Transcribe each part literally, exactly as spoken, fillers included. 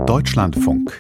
Deutschlandfunk.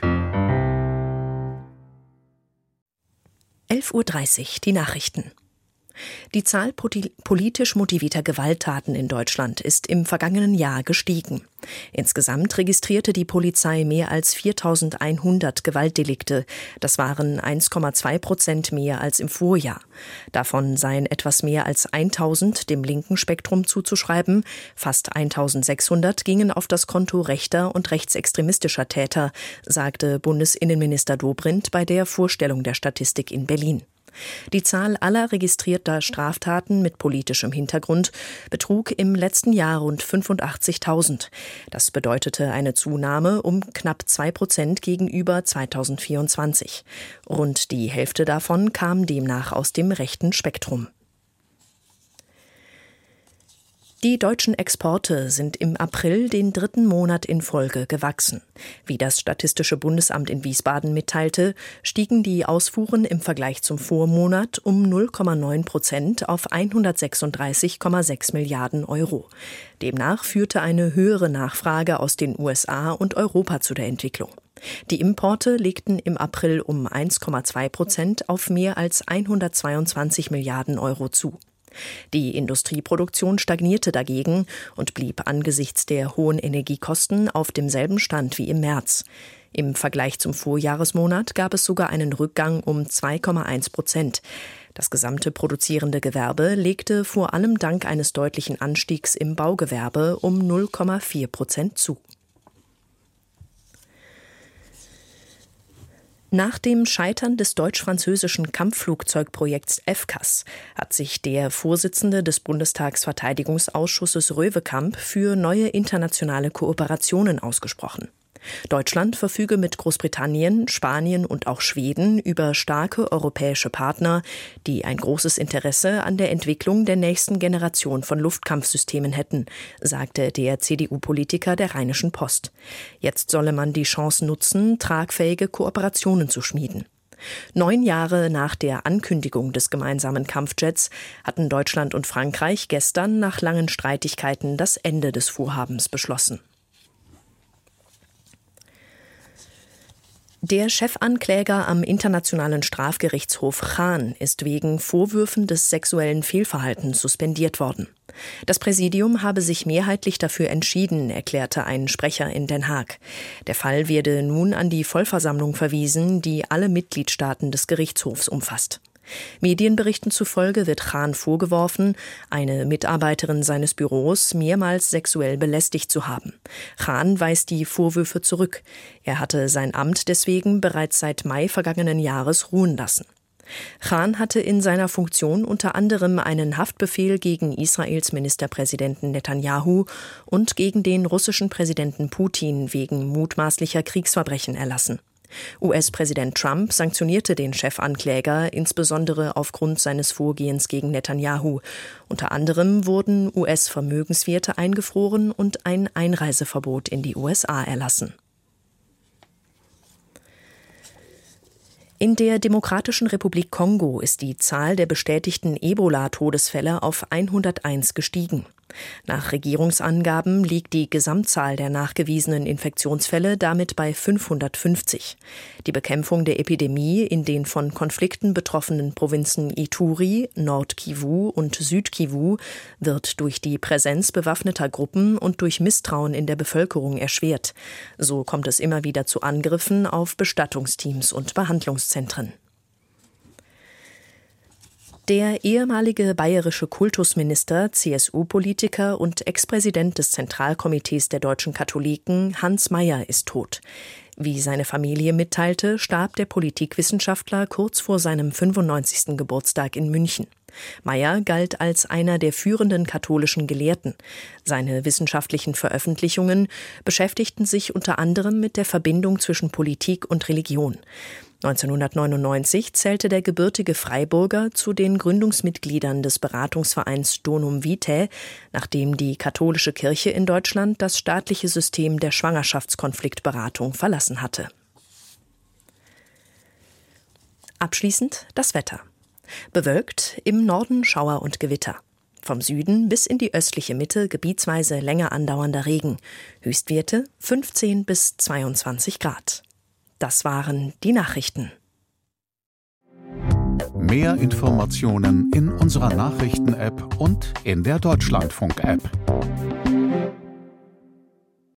elf Uhr dreißig, die Nachrichten. Die Zahl politisch motivierter Gewalttaten in Deutschland ist im vergangenen Jahr gestiegen. Insgesamt registrierte die Polizei mehr als viertausendeinhundert Gewaltdelikte. Das waren eins Komma zwei Prozent mehr als im Vorjahr. Davon seien etwas mehr als eintausend dem linken Spektrum zuzuschreiben. Fast eintausendsechshundert gingen auf das Konto rechter und rechtsextremistischer Täter, sagte Bundesinnenminister Dobrindt bei der Vorstellung der Statistik in Berlin. Die Zahl aller registrierter Straftaten mit politischem Hintergrund betrug im letzten Jahr rund fünfundachtzigtausend. Das bedeutete eine Zunahme um knapp zwei Prozent gegenüber zweitausendvierundzwanzig. Rund die Hälfte davon kam demnach aus dem rechten Spektrum. Die deutschen Exporte sind im April den dritten Monat in Folge gewachsen. Wie das Statistische Bundesamt in Wiesbaden mitteilte, stiegen die Ausfuhren im Vergleich zum Vormonat um null Komma neun Prozent auf hundertsechsunddreißig Komma sechs Milliarden Euro. Demnach führte eine höhere Nachfrage aus den U S A und Europa zu der Entwicklung. Die Importe legten im April um eins Komma zwei Prozent auf mehr als hundertzweiundzwanzig Milliarden Euro zu. Die Industrieproduktion stagnierte dagegen und blieb angesichts der hohen Energiekosten auf demselben Stand wie im März. Im Vergleich zum Vorjahresmonat gab es sogar einen Rückgang um zwei Komma eins Prozent. Das gesamte produzierende Gewerbe legte vor allem dank eines deutlichen Anstiegs im Baugewerbe um null Komma vier Prozent zu. Nach dem Scheitern des deutsch-französischen Kampfflugzeugprojekts FCAS hat sich der Vorsitzende des Bundestagsverteidigungsausschusses Röwekamp für neue internationale Kooperationen ausgesprochen. Deutschland verfüge mit Großbritannien, Spanien und auch Schweden über starke europäische Partner, die ein großes Interesse an der Entwicklung der nächsten Generation von Luftkampfsystemen hätten, sagte der C D U-Politiker der Rheinischen Post. Jetzt solle man die Chance nutzen, tragfähige Kooperationen zu schmieden. Neun Jahre nach der Ankündigung des gemeinsamen Kampfjets hatten Deutschland und Frankreich gestern nach langen Streitigkeiten das Ende des Vorhabens beschlossen. Der Chefankläger am Internationalen Strafgerichtshof Chan ist wegen Vorwürfen des sexuellen Fehlverhaltens suspendiert worden. Das Präsidium habe sich mehrheitlich dafür entschieden, erklärte ein Sprecher in Den Haag. Der Fall werde nun an die Vollversammlung verwiesen, die alle Mitgliedstaaten des Gerichtshofs umfasst. Medienberichten zufolge wird Chan vorgeworfen, eine Mitarbeiterin seines Büros mehrmals sexuell belästigt zu haben. Chan weist die Vorwürfe zurück. Er hatte sein Amt deswegen bereits seit Mai vergangenen Jahres ruhen lassen. Chan hatte in seiner Funktion unter anderem einen Haftbefehl gegen Israels Ministerpräsidenten Netanyahu und gegen den russischen Präsidenten Putin wegen mutmaßlicher Kriegsverbrechen erlassen. U S-Präsident Trump sanktionierte den Chefankläger insbesondere aufgrund seines Vorgehens gegen Netanyahu. Unter anderem wurden U S-Vermögenswerte eingefroren und ein Einreiseverbot in die U S A erlassen. In der Demokratischen Republik Kongo ist die Zahl der bestätigten Ebola-Todesfälle auf hunderteins gestiegen. Nach Regierungsangaben liegt die Gesamtzahl der nachgewiesenen Infektionsfälle damit bei fünfhundertfünfzig. Die Bekämpfung der Epidemie in den von Konflikten betroffenen Provinzen Ituri, Nord-Kivu und Süd-Kivu wird durch die Präsenz bewaffneter Gruppen und durch Misstrauen in der Bevölkerung erschwert. So kommt es immer wieder zu Angriffen auf Bestattungsteams und Behandlungszentren. Der ehemalige bayerische Kultusminister, C S U-Politiker und Ex-Präsident des Zentralkomitees der deutschen Katholiken, Hans Mayer, ist tot. Wie seine Familie mitteilte, starb der Politikwissenschaftler kurz vor seinem fünfundneunzigsten Geburtstag in München. Mayer galt als einer der führenden katholischen Gelehrten. Seine wissenschaftlichen Veröffentlichungen beschäftigten sich unter anderem mit der Verbindung zwischen Politik und Religion. neunzehnhundertneunundneunzig zählte der gebürtige Freiburger zu den Gründungsmitgliedern des Beratungsvereins Donum Vitae, nachdem die katholische Kirche in Deutschland das staatliche System der Schwangerschaftskonfliktberatung verlassen hatte. Abschließend das Wetter. Bewölkt, im Norden Schauer und Gewitter. Vom Süden bis in die östliche Mitte gebietsweise länger andauernder Regen. Höchstwerte fünfzehn bis zweiundzwanzig Grad. Das waren die Nachrichten. Mehr Informationen in unserer Nachrichten-App und in der Deutschlandfunk-App.